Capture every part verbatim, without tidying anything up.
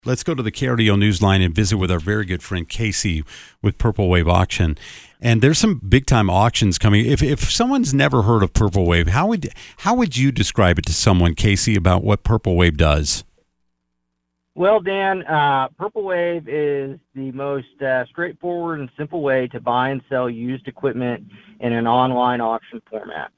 Let's go to the K R D O Newsline and visit with our very good friend Casey with Purple Wave Auction. And there's some big-time auctions coming. If if someone's never heard of Purple Wave, how would how would you describe it to someone, Casey, about what Purple Wave does? Well, Dan, uh, Purple Wave is the most uh, straightforward and simple way to buy and sell used equipment in an online auction format.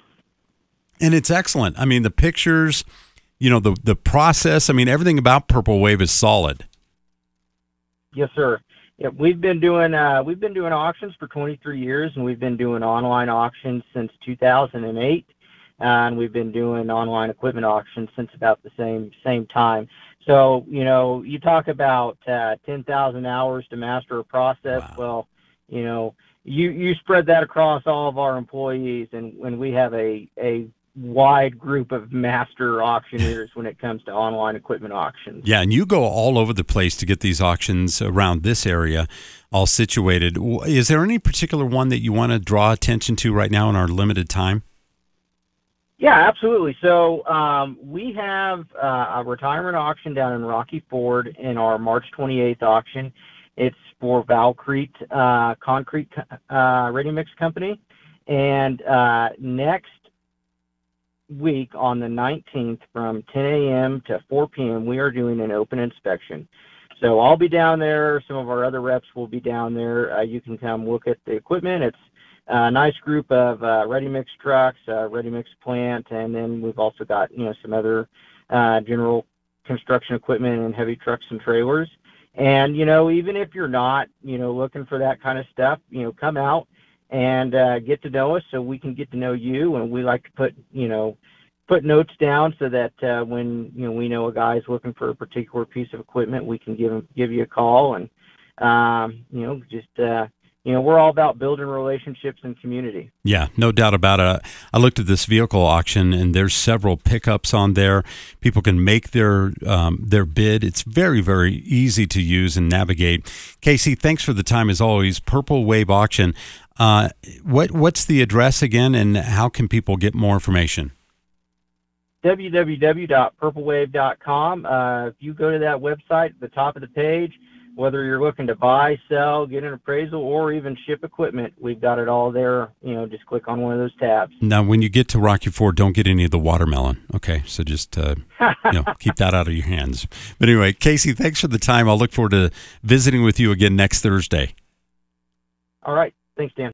And it's excellent. I mean, the pictures, you know, the the process, I mean, everything about Purple Wave is solid. Yes, sir. Yeah, we've been doing uh, we've been doing auctions for twenty-three years, and we've been doing online auctions since two thousand eight, uh, and we've been doing online equipment auctions since about the same same time. So, you know, you talk about uh, ten thousand hours to master a process. Wow. Well, you know, you you spread that across all of our employees, and when we have a a wide group of master auctioneers when it comes to online equipment auctions. Yeah, and you go all over the place to get these auctions around this area all situated. Is there any particular one that you want to draw attention to right now in our limited time? Yeah, absolutely. So um, we have uh, a retirement auction down in Rocky Ford in our March twenty-eighth auction. It's for Valcrete uh, Concrete uh, Ready Mix Company. And uh, next week on the nineteenth from ten a.m. to four p.m. we are doing an open inspection. So I'll be down there. Some of our other reps will be down there. Uh, you can come look at the equipment. It's a nice group of uh, ready mix trucks, uh, ready mix plant, and then we've also got, you know, some other uh, general construction equipment and heavy trucks and trailers. And, you know, even if you're not, you know, looking for that kind of stuff, you know, come out and uh, get to know us so we can get to know you. And we like to put, you know, put notes down so that uh, when, you know, we know a guy's looking for a particular piece of equipment, we can give him, give you a call. And, um, you know, just, uh, you know, we're all about building relationships and community. Yeah, no doubt about it. I looked at this vehicle auction, and there's several pickups on there. People can make their um, their bid. It's very, very easy to use and navigate. Casey, thanks for the time as always. Purple Wave Auction. Uh, what what's the address again, and how can people get more information? w w w dot purple wave dot com. Uh, if you go to that website, at the top of the page, whether you're looking to buy, sell, get an appraisal, or even ship equipment, we've got it all there. You know, just click on one of those tabs. Now, when you get to Rocky Ford, don't get any of the watermelon, okay? So just uh, you know, keep that out of your hands. But anyway, Casey, thanks for the time. I'll look forward to visiting with you again next Thursday. All right. Thanks, Dan.